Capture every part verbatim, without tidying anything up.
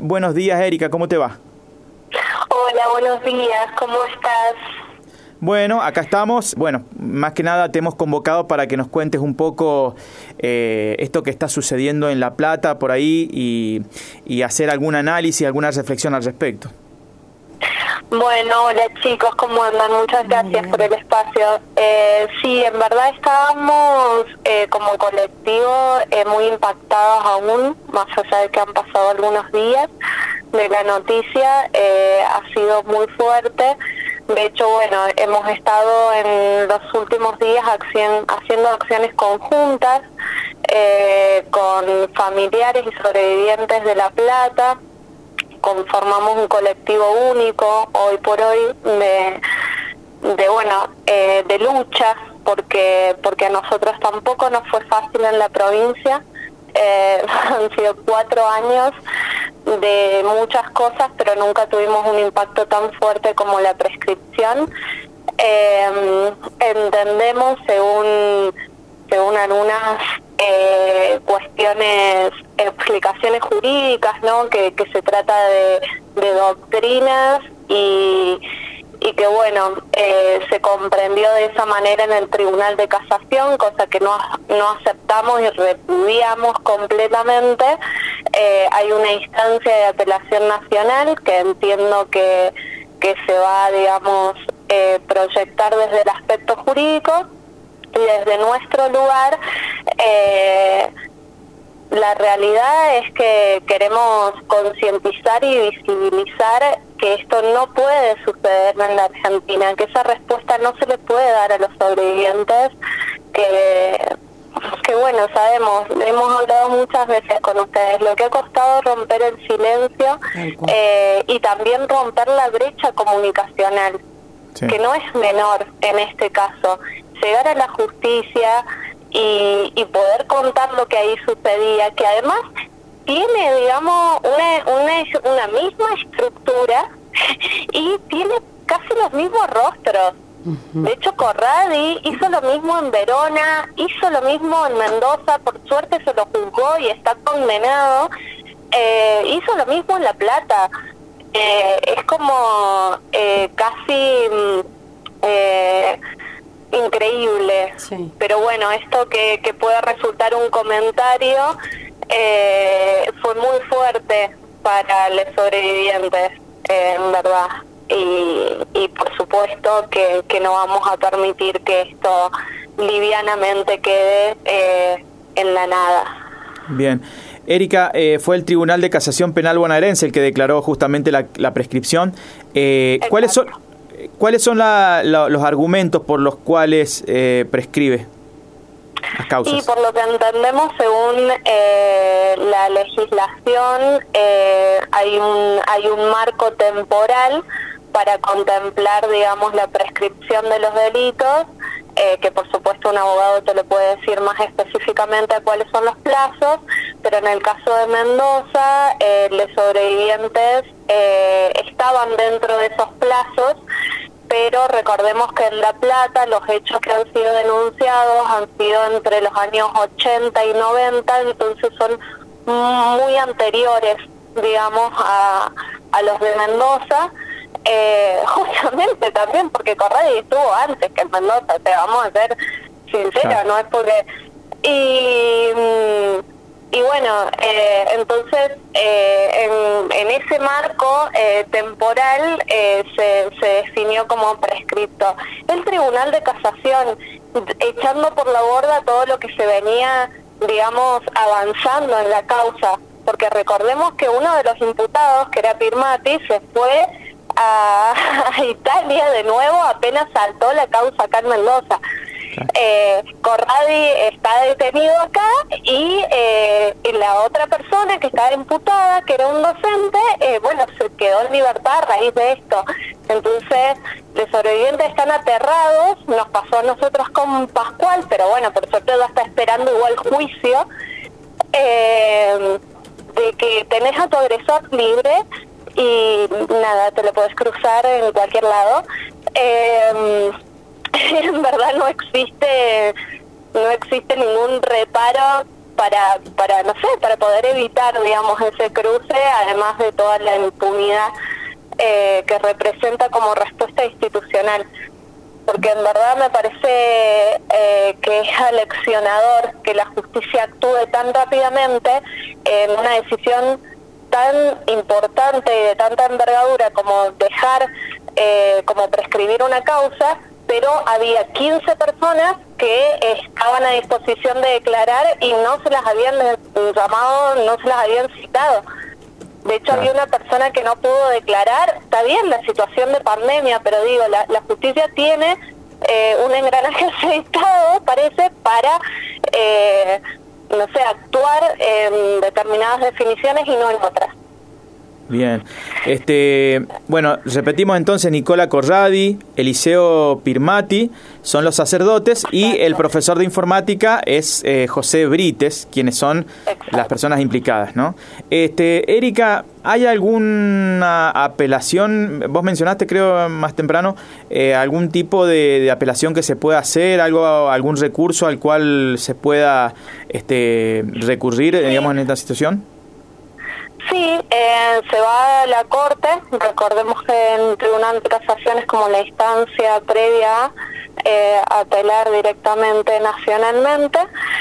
Buenos días, Erika, ¿cómo te va? Hola, buenos días, ¿cómo estás? Bueno, acá estamos. Bueno, más que nada te hemos convocado para que nos cuentes un poco eh, esto que está sucediendo en La Plata por ahí y, y hacer algún análisis, alguna reflexión al respecto. Bueno, hola chicos, ¿cómo andan? Muchas gracias por el espacio. Eh, sí, en verdad estábamos eh, como colectivo eh, muy impactados aún, más allá de que han pasado algunos días de la noticia, eh, ha sido muy fuerte. De hecho, bueno, hemos estado en los últimos días acción, haciendo acciones conjuntas eh, con familiares y sobrevivientes de La Plata. Conformamos un colectivo único hoy por hoy de, de bueno, eh, de lucha, porque porque a nosotros tampoco nos fue fácil en la provincia. Eh, han sido cuatro años de muchas cosas, pero nunca tuvimos un impacto tan fuerte como la prescripción. Eh, entendemos, según, según algunas eh, cuestiones, explicaciones jurídicas, ¿no? que, que se trata de, de doctrinas y, y que, bueno, eh, se comprendió de esa manera en el Tribunal de Casación, cosa que no, no aceptamos y repudiamos completamente. Eh, hay una instancia de apelación nacional que entiendo que, que se va, digamos, eh, proyectar desde el aspecto jurídico, y desde nuestro lugar eh, la realidad es que queremos concientizar y visibilizar que esto no puede suceder en la Argentina, que esa respuesta no se le puede dar a los sobrevivientes, que que bueno, sabemos, hemos hablado muchas veces con ustedes, lo que ha costado romper el silencio eh, y también romper la brecha comunicacional, sí, que no es menor en este caso. Llegar a la justicia y, y poder contar lo que ahí sucedía, que además tiene, digamos, una, una, una misma estructura y tiene casi los mismos rostros. De hecho, Corradi hizo lo mismo en Verona, hizo lo mismo en Mendoza, por suerte se lo juzgó y está condenado, eh, hizo lo mismo en La Plata. Eh, es como eh, casi eh, increíble, sí. Pero bueno, esto que, que puede resultar un comentario eh, fue muy fuerte para los sobrevivientes, eh, en verdad. Y, y por supuesto que, que no vamos a permitir que esto livianamente quede eh, en la nada. Bien. Erika, eh, fue el Tribunal de Casación Penal bonaerense el que declaró justamente la, la prescripción. Eh, ¿Cuáles son, cuáles son la, la, los argumentos por los cuales eh, prescribe las causas? Y por lo que entendemos, según eh, la legislación, eh, hay un hay un marco temporal para contemplar, digamos, la prescripción de los delitos, eh, que por supuesto un abogado te lo puede decir más específicamente cuáles son los plazos, pero en el caso de Mendoza, eh, los sobrevivientes eh, estaban dentro de esos plazos, pero recordemos que en La Plata los hechos que han sido denunciados han sido entre los años ochenta y noventa, entonces son muy anteriores, digamos, a, a los de Mendoza. Eh, justamente también porque Corradi estuvo antes que en Mendoza, te vamos a ser sinceros, claro. No es porque... Y, y bueno, eh, entonces eh, en, en ese marco eh, temporal eh, se, se definió como prescripto. El Tribunal de Casación, echando por la borda todo lo que se venía, digamos, avanzando en la causa, porque recordemos que uno de los imputados, que era Pirmati, se fue a, a Italia de nuevo apenas saltó la causa acá en Mendoza. Eh, Corradi está detenido acá y, eh, y la otra persona que estaba imputada, que era un docente, eh, bueno, se quedó en libertad a raíz de esto. Entonces, los sobrevivientes están aterrados, nos pasó a nosotros con Pascual, pero bueno, por suerte ya está esperando igual juicio, eh, de que tenés a tu agresor libre y nada, te lo puedes cruzar en cualquier lado. Eh, en verdad no existe no existe ningún reparo para, para, no sé, para poder evitar, digamos, ese cruce, además de toda la impunidad eh, que representa como respuesta institucional. Porque en verdad me parece eh, que es aleccionador que la justicia actúe tan rápidamente en una decisión tan importante y de tanta envergadura como dejar, eh, como prescribir una causa, pero había quince personas que estaban a disposición de declarar y no se las habían llamado, no se las habían citado. De hecho, había una persona que no pudo declarar. Está bien la situación de pandemia, pero digo, la, la justicia tiene eh, un engranaje aceitado, parece, para, eh, no sé, actuar en determinadas definiciones y no en otras. Bien. Este, bueno, repetimos entonces, Nicola Corradi, Eliseo Pirmati son los sacerdotes. Exacto. Y el profesor de informática es eh, José Brites, quienes son Exacto. las personas implicadas, ¿no? Este, Erika, ¿hay alguna apelación? Vos mencionaste, creo, más temprano, eh, algún tipo de, de apelación que se pueda hacer, algo, algún recurso al cual se pueda este, recurrir, sí. digamos, en esta situación. Sí, eh, se va a la Corte. Recordemos que en Tribunal de Casación es como la instancia previa eh, a apelar directamente nacionalmente,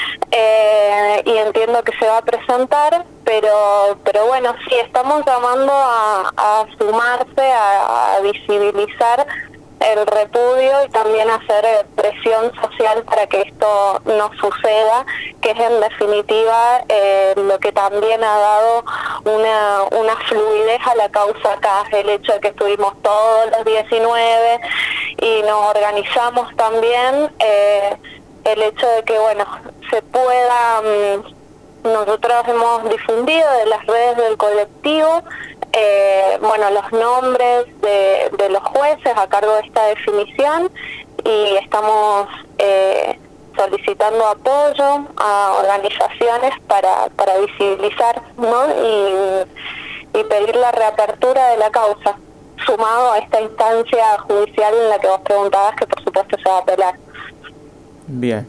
eh, y entiendo que se va a presentar, pero pero bueno, sí, estamos llamando a, a sumarse, a, a visibilizar el repudio y también hacer presión social para que esto no suceda, que es en definitiva eh, lo que también ha dado una, una fluidez a la causa acá, el hecho de que estuvimos todos los diecinueve y nos organizamos también, eh, el hecho de que, bueno, se pueda... Um, nosotros hemos difundido de las redes del colectivo eh, bueno, los nombres de, de los jueces a cargo de esta definición, y estamos eh, solicitando apoyo a organizaciones para, para visibilizar, ¿no? y, y pedir la reapertura de la causa, sumado a esta instancia judicial en la que vos preguntabas, que por supuesto se va a apelar. Bien.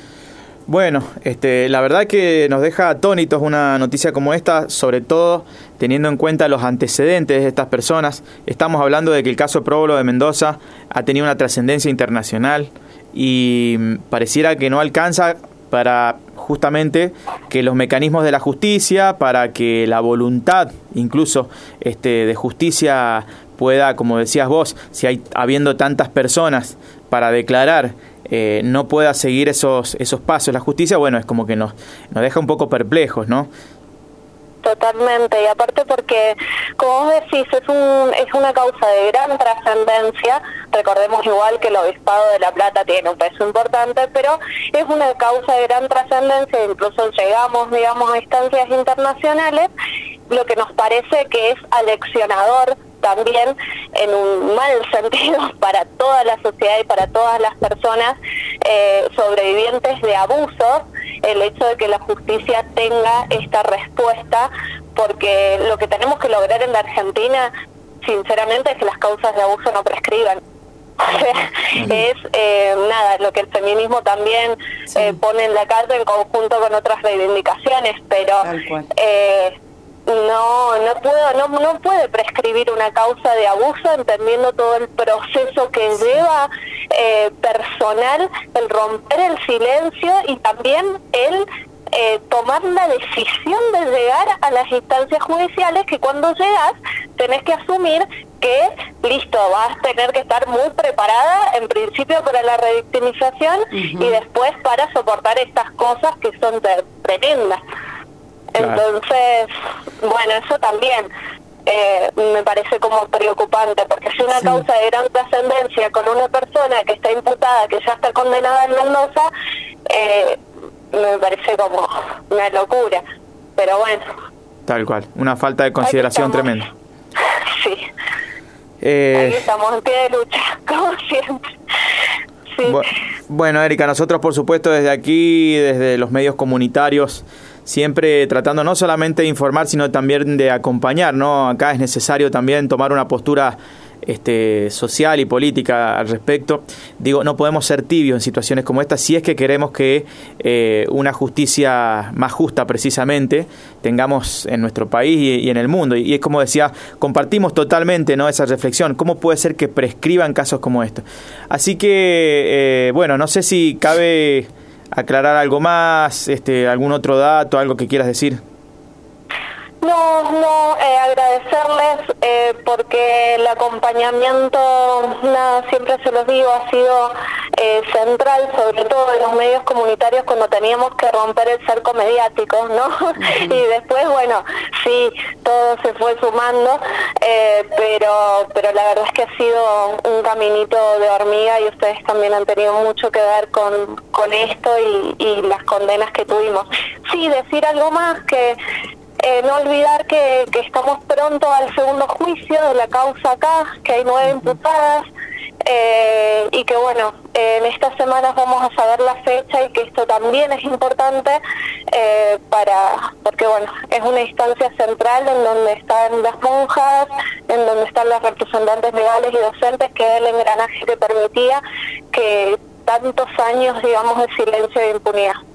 Bueno, este, la verdad que nos deja atónitos una noticia como esta, sobre todo teniendo en cuenta los antecedentes de estas personas. Estamos hablando de que el caso Próbolo de Mendoza ha tenido una trascendencia internacional y pareciera que no alcanza para justamente que los mecanismos de la justicia, para que la voluntad incluso este, de justicia pueda, como decías vos, si hay habiendo tantas personas para declarar, Eh, no pueda seguir esos esos pasos. La justicia, bueno, es como que nos, nos deja un poco perplejos, ¿no? Totalmente, y aparte porque, como vos decís, es, un, es una causa de gran trascendencia. Recordemos igual que el Obispado de La Plata tiene un peso importante, pero es una causa de gran trascendencia, incluso llegamos, digamos, a instancias internacionales, lo que nos parece que es aleccionador también en un mal sentido para toda la sociedad y para todas las personas eh, sobrevivientes de abusos, el hecho de que la justicia tenga esta respuesta, porque lo que tenemos que lograr en la Argentina, sinceramente, es que las causas de abuso no prescriban. es eh, nada, lo que el feminismo también sí. eh, pone en la calle en conjunto con otras reivindicaciones, pero eh, no no puedo no no puede prescribir una causa de abuso, entendiendo todo el proceso que lleva eh, personal, el romper el silencio y también el eh, tomar la decisión de llegar a las instancias judiciales, que cuando llegas tenés que asumir que listo, vas a tener que estar muy preparada en principio para la revictimización uh-huh. y después para soportar estas cosas que son tremendas. Entonces, bueno, eso también eh, me parece como preocupante, porque si una sí. causa de gran trascendencia con una persona que está imputada, que ya está condenada en Mendoza, eh, me parece como una locura, pero bueno. Tal cual, una falta de consideración tremenda. Sí. Eh... Ahí estamos en pie de lucha, como siempre. Sí. Bueno, Erika, nosotros por supuesto desde aquí, desde los medios comunitarios, siempre tratando no solamente de informar, sino también de acompañar, ¿no? Acá es necesario también tomar una postura este, social y política al respecto. Digo, no podemos ser tibios en situaciones como esta si es que queremos que eh, una justicia más justa precisamente tengamos en nuestro país y, y en el mundo. Y, y es como decía, compartimos totalmente, ¿no?, esa reflexión. ¿Cómo puede ser que prescriban casos como estos? Así que, eh, bueno, no sé si cabe aclarar algo más, este, algún otro dato, algo que quieras decir. No, no, eh, agradecerles eh, porque el acompañamiento, nada, siempre se los digo, ha sido eh, central, sobre todo en los medios comunitarios cuando teníamos que romper el cerco mediático, ¿no? Uh-huh. Y después, bueno, sí, todo se fue sumando, eh, pero pero la verdad es que ha sido un caminito de hormiga y ustedes también han tenido mucho que ver con, con esto y, y las condenas que tuvimos. Sí, decir algo más que... Eh, no olvidar que, que estamos pronto al segundo juicio de la causa acá, que hay nueve imputadas, eh, y que bueno, eh, en estas semanas vamos a saber la fecha y que esto también es importante, eh, para porque bueno, es una instancia central en donde están las monjas, en donde están las representantes legales y docentes, que es el engranaje que permitía que tantos años, digamos, de silencio e impunidad.